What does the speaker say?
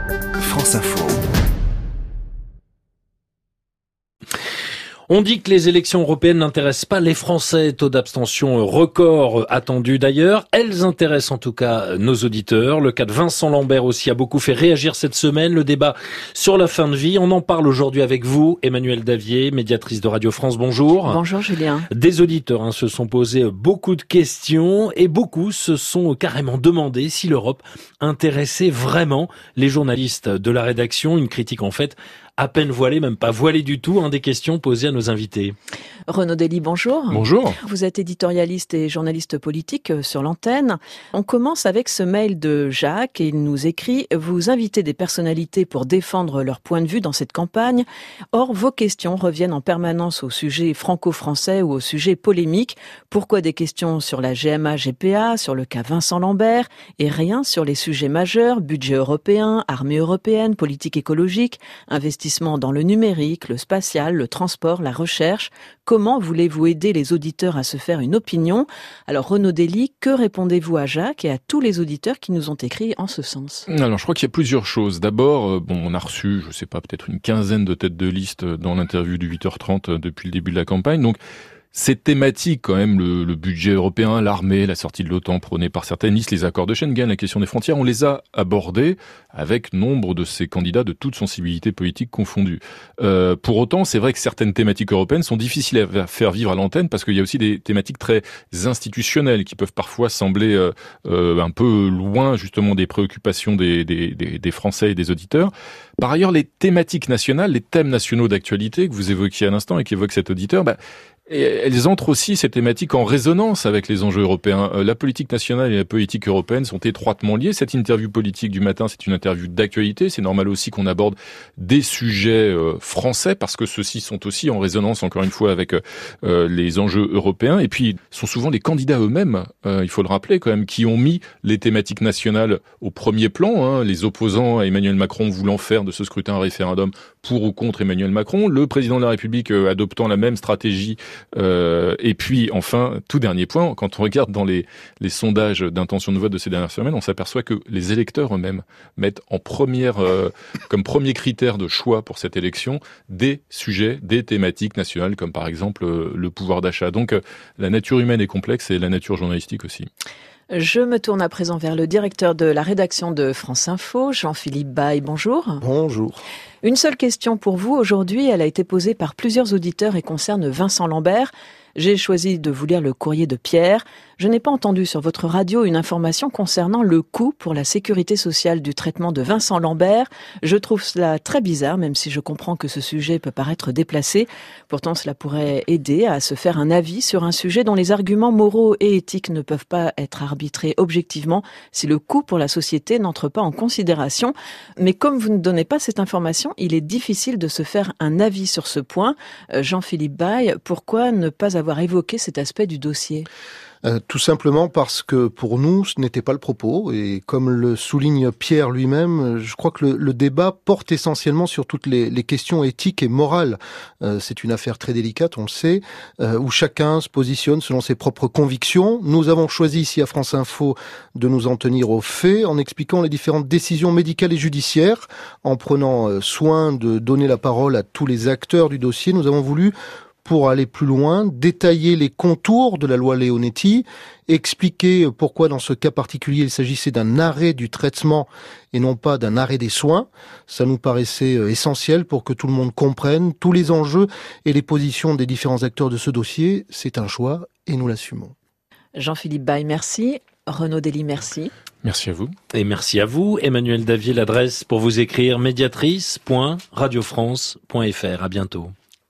France Info. On dit que les élections européennes n'intéressent pas les Français. Taux d'abstention record attendu d'ailleurs. Elles intéressent en tout cas nos auditeurs. Le cas de Vincent Lambert aussi a beaucoup fait réagir cette semaine. Le débat sur la fin de vie. On en parle aujourd'hui avec vous, Emmanuelle Davier, médiatrice de Radio France. Bonjour. Bonjour Julien. Des auditeurs se sont posés beaucoup de questions et beaucoup se sont carrément demandé si l'Europe intéressait vraiment les journalistes de la rédaction. Une critique en fait à peine voilée, même pas voilée du tout, des questions posées à nos invités. Renaud Dely, bonjour. Bonjour. Vous êtes éditorialiste et journaliste politique sur l'antenne. On commence avec ce mail de Jacques et il nous écrit « Vous invitez des personnalités pour défendre leur point de vue dans cette campagne. Or, vos questions reviennent en permanence au sujet franco-français ou au sujet polémique. Pourquoi des questions sur la GMA-GPA, sur le cas Vincent Lambert et rien sur les sujets majeurs, budget européen, armée européenne, politique écologique, investissement dans le numérique, le spatial, le transport, la recherche. Comment voulez-vous aider les auditeurs à se faire une opinion ?» Alors Renaud Dely, que répondez-vous à Jacques et à tous les auditeurs qui nous ont écrit en ce sens ? Alors je crois qu'il y a plusieurs choses. D'abord, on a reçu, je sais pas, peut-être une quinzaine de têtes de liste dans l'interview du 8h30 depuis le début de la campagne. Donc ces thématiques quand même, le budget européen, l'armée, la sortie de l'OTAN prônée par certaines listes, les accords de Schengen, la question des frontières, on les a abordés avec nombre de ces candidats de toute sensibilité politique confondue. Pour autant, c'est vrai que certaines thématiques européennes sont difficiles à faire vivre à l'antenne parce qu'il y a aussi des thématiques très institutionnelles qui peuvent parfois sembler un peu loin justement des préoccupations des Français et des auditeurs. Par ailleurs, les thématiques nationales, les thèmes nationaux d'actualité que vous évoquiez à l'instant et qu'évoque cet auditeur, et elles entrent aussi, ces thématiques, en résonance avec les enjeux européens. La politique nationale et la politique européenne sont étroitement liées. Cette interview politique du matin, c'est une interview d'actualité. C'est normal aussi qu'on aborde des sujets français parce que ceux-ci sont aussi en résonance, encore une fois, avec les enjeux européens. Et puis, ce sont souvent les candidats eux-mêmes, il faut le rappeler quand même, qui ont mis les thématiques nationales au premier plan. Les opposants à Emmanuel Macron voulant faire de ce scrutin un référendum pour ou contre Emmanuel Macron. Le président de la République adoptant la même stratégie. Et puis enfin, tout dernier point, quand on regarde dans les sondages d'intention de vote de ces dernières semaines, on s'aperçoit que les électeurs eux-mêmes mettent en comme premier critère de choix pour cette élection des sujets, des thématiques nationales comme par exemple le pouvoir d'achat. Donc la nature humaine est complexe et la nature journalistique aussi. Je me tourne à présent vers le directeur de la rédaction de France Info, Jean-Philippe Baye. Bonjour. Bonjour. Une seule question pour vous. Aujourd'hui, elle a été posée par plusieurs auditeurs et concerne Vincent Lambert. J'ai choisi de vous lire le courrier de Pierre. Je n'ai pas entendu sur votre radio une information concernant le coût pour la sécurité sociale du traitement de Vincent Lambert. Je trouve cela très bizarre, même si je comprends que ce sujet peut paraître déplacé. Pourtant, cela pourrait aider à se faire un avis sur un sujet dont les arguments moraux et éthiques ne peuvent pas être arbitrés objectivement si le coût pour la société n'entre pas en considération. Mais comme vous ne donnez pas cette information, il est difficile de se faire un avis sur ce point. Jean-Philippe Baye, pourquoi ne pas avoir évoqué cet aspect du dossier ? Tout simplement parce que pour nous, ce n'était pas le propos. Et comme le souligne Pierre lui-même, je crois que le débat porte essentiellement sur toutes les questions éthiques et morales. C'est une affaire très délicate, on le sait, où chacun se positionne selon ses propres convictions. Nous avons choisi ici à France Info de nous en tenir aux faits, en expliquant les différentes décisions médicales et judiciaires, en prenant soin de donner la parole à tous les acteurs du dossier. Nous avons voulu, pour aller plus loin, détailler les contours de la loi Leonetti, expliquer pourquoi dans ce cas particulier il s'agissait d'un arrêt du traitement et non pas d'un arrêt des soins. Ça nous paraissait essentiel pour que tout le monde comprenne tous les enjeux et les positions des différents acteurs de ce dossier. C'est un choix et nous l'assumons. Jean-Philippe Baye, merci. Renaud Dely, merci. Merci à vous. Et merci à vous. Emmanuelle Davier, l'adresse pour vous écrire médiatrice.radiofrance.fr. À bientôt.